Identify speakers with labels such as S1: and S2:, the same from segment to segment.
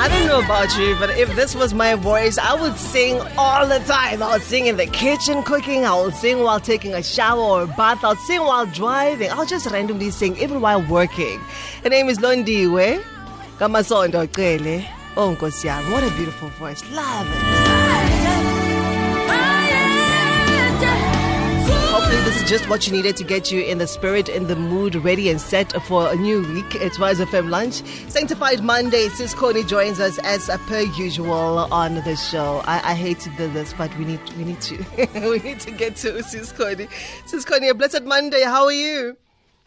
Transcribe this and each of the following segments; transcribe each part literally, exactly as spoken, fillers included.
S1: I don't know about you, but if this was my voice, I would sing all the time. I would sing in the kitchen cooking. I would sing while taking a shower or a bath. I would sing while driving. I'll just randomly sing even while working. Her name is Londiwe Kamasondo Qele. Oh, Nkosi yami, what a beautiful voice. Love it. Hopefully this is just what you needed to get you in the spirit, in the mood, ready and set for a new week. It's Rise F M Lunch. Sanctified Monday. Sis Connie joins us as per usual on the show. I, I hate to do this, but we need we need to we need to get to Sis Connie. Sis Connie, a blessed Monday. How are you?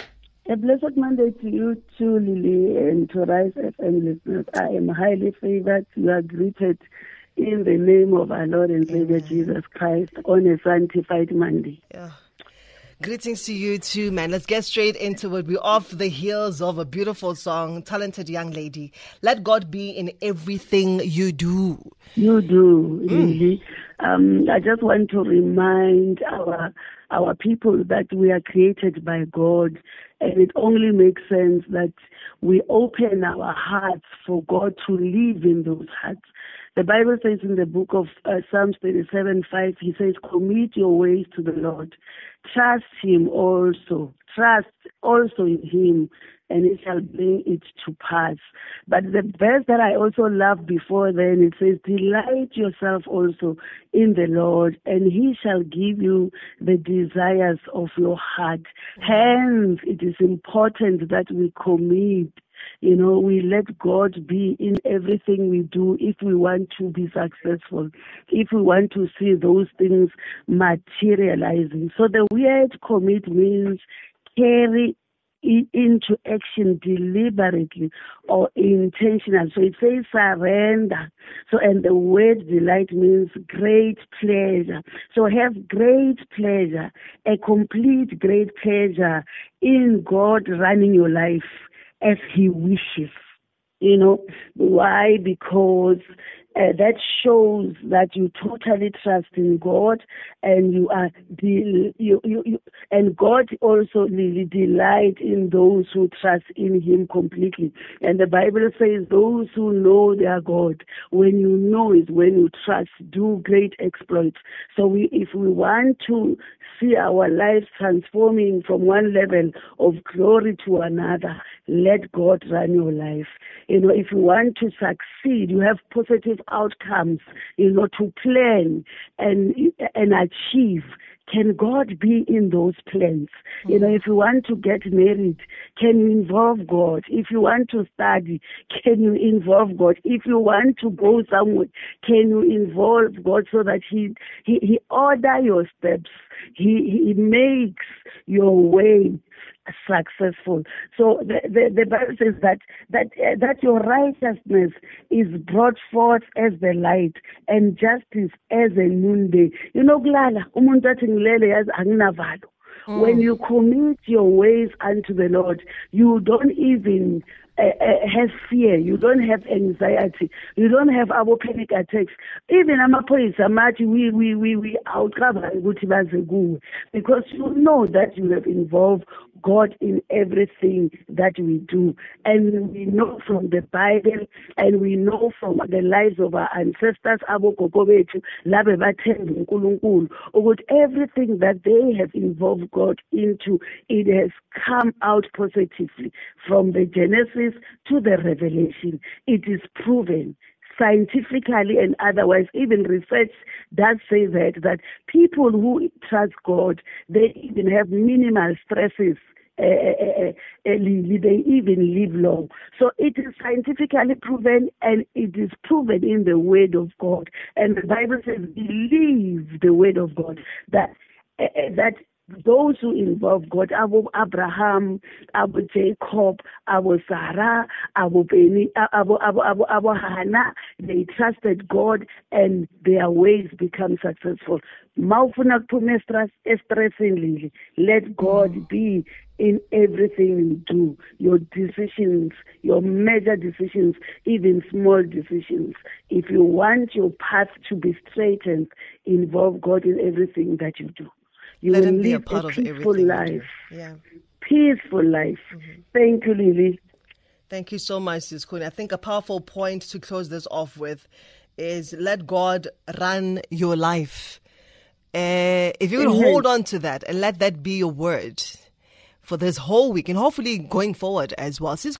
S2: A blessed Monday to you too, Lily, and to Rise F M listeners. I am highly favored. You are greeted in the name of our Lord and Savior Amen. Jesus Christ on a sanctified Monday.
S1: Yeah. Greetings to you too, man. Let's get straight into it. We're off the heels of a beautiful song, Talented Young Lady. Let God be in everything you do.
S2: You do, Lily. Mm. Um, I just want to remind our our people that we are created by God, and it only makes sense that we open our hearts for God to live in those hearts. The Bible says in the book of uh, Psalms thirty-seven five, he says, commit your ways to the Lord. Trust him also. Trust also in him, and he shall bring it to pass. But the verse that I also love before then, it says, delight yourself also in the Lord, and he shall give you the desires of your heart. Hence, it is important that we commit. You know, we let God be in everything we do if we want to be successful, if we want to see those things materializing. So the word commit means carry it into action deliberately or intentional. So it says surrender. So, and the word delight means great pleasure. So have great pleasure, a complete great pleasure in God running your life as he wishes. You know, why? Because uh, that shows that you totally trust in God, and you are del- you, you, you and God also really delight in those who trust in him completely. And the Bible says those who know their God, when you know it, when you trust, do great exploits. So we, if we want to see our lives transforming from one level of glory to another, let God run your life. You know, if you want to succeed, you have positive outcomes, you know, to plan and and achieve. Can God be in those plans? Mm-hmm. You know, if you want to get married, can you involve God? If you want to study, can you involve God? If you want to go somewhere, can you involve God so that He He, he order your steps? He He makes your way successful. So the, the, the Bible says that that uh, that your righteousness is brought forth as the light and justice as a noonday. You know, Glala, umuntu athi ngilele yazi anginavalo. When you commit your ways unto the Lord, you don't even uh, uh, have fear. You don't have anxiety. You don't have our panic attacks. Even amaphoyisa amathi we we we we outcover ukuthi baze kuwe, because you know that you have involved God in everything that we do. And we know from the Bible, and we know from the lives of our ancestors, abogogo bethu labe bathemba uNkulunkulu, ukuthi everything that they have involved God into, it has come out positively from the Genesis to the Revelation. It is proven scientifically and otherwise. Even research does say that, that people who trust God, they even have minimal stresses. Uh, uh, uh, uh, they even live long. So it is scientifically proven, and it is proven in the Word of God. And the Bible says, believe the Word of God, that uh, that those who involve God, Abu Abraham, Abu Jacob, Abu Sarah, Abu Beni, Abu Abu Abu Abu Hannah, they trusted God, and their ways become successful. Maufuna kuphuma estressingly. Let God be in everything you do, your decisions, your major decisions, even small decisions. If you want your path to be straightened, involve God in everything that you do. You
S1: Let
S2: will
S1: him be
S2: live
S1: a part
S2: a
S1: of
S2: peaceful
S1: everything.
S2: life.
S1: Yeah.
S2: Peaceful life. Mm-hmm. Thank you, Lily.
S1: Thank you so much, Sis Kuni. I think a powerful point to close this off with is let God run your life. Uh, if you can
S2: Amen.
S1: hold on to that and let that be your word for this whole week and hopefully going forward as well. Sis